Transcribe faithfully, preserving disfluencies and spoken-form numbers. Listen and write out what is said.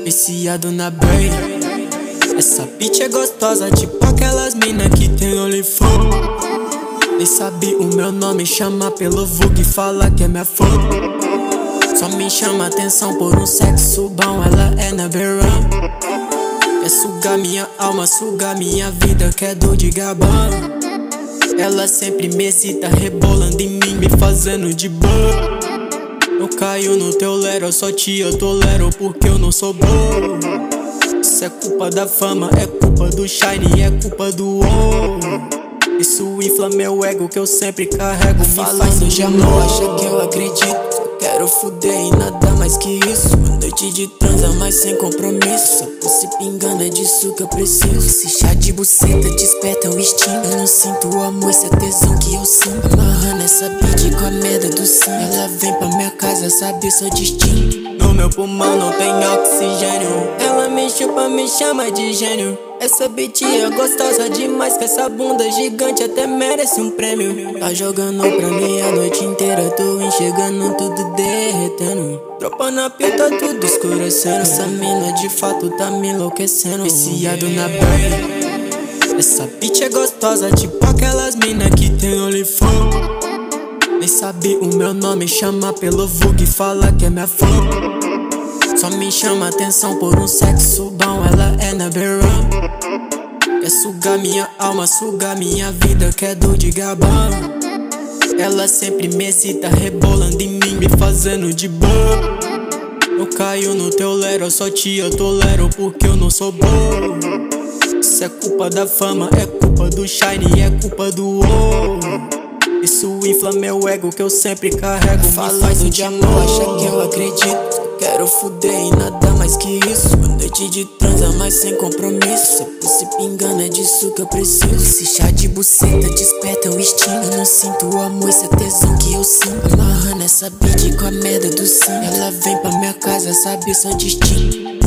Viciado na Bray. Essa bitch é gostosa, tipo aquelas mina que tem OnlyFans. Nem sabe o meu nome, chama pelo vulgo e fala que é minha fã. Só me chama atenção por um sexo bom, ela é number one. Quer sugar minha alma, sugar minha vida, quer dor de gabão. Ela sempre me excita, rebolando em mim, me fazendo de boa. Eu caio no teu lero, eu só te eu tolero porque eu não sou bom. Isso é culpa da fama, é culpa do shine, é culpa do ouro. Isso infla meu ego que eu sempre carrego. Me falando de amor, acha que eu acredito. Só quero fuder e nada mais que isso. Uma noite de transa, mas sem compromisso. Só pussy pingando, é disso que eu preciso. Esse chá de buceta desperta o instinto. Eu não sinto o amor, esse é tesão que eu sinto. Amarrando essa bitch com a merda do sim. Ela vem pra minha casa, sabe seu destino. No meu pulmão não tem oxigênio. Ela me chupa, me chama de gênio. Essa bitch é gostosa demais, que essa bunda gigante até merece um prêmio. Tá jogando pra mim a noite inteira, tô enxergando tudo derretendo. Tropa na pia, tá tudo escurecendo. Essa mina de fato tá me enlouquecendo. Viciado na Bray. Essa bitch é gostosa, tipo aquelas mina que tem OnlyFans. Nem sabe o meu nome, chama pelo vulgo e fala que é minha fã. Só me chama atenção por um sexo bom, ela é number one. Quer sugar minha alma, sugar minha vida, quer dor de gabão. Ela sempre me excita, rebolando em mim, me fazendo de boa. Eu caio no teu lero, eu só te eu tolero porque eu não sou bom. Isso é culpa da fama, é culpa do shine, é culpa do ouro. Isso infla meu ego que eu sempre carrego. Falando de amor, acha que eu acredito. Só quero fuder e nada mais que isso. Uma noite de transa, mas sem compromisso. Só pussy pingando, é disso que eu preciso. Esse chá de buceta desperta o instinto. Eu não sinto o amor, esse é tesão que eu sinto. Amarrando essa bitch com a merda do sim. Ela vem pra minha casa, sabe seu destino.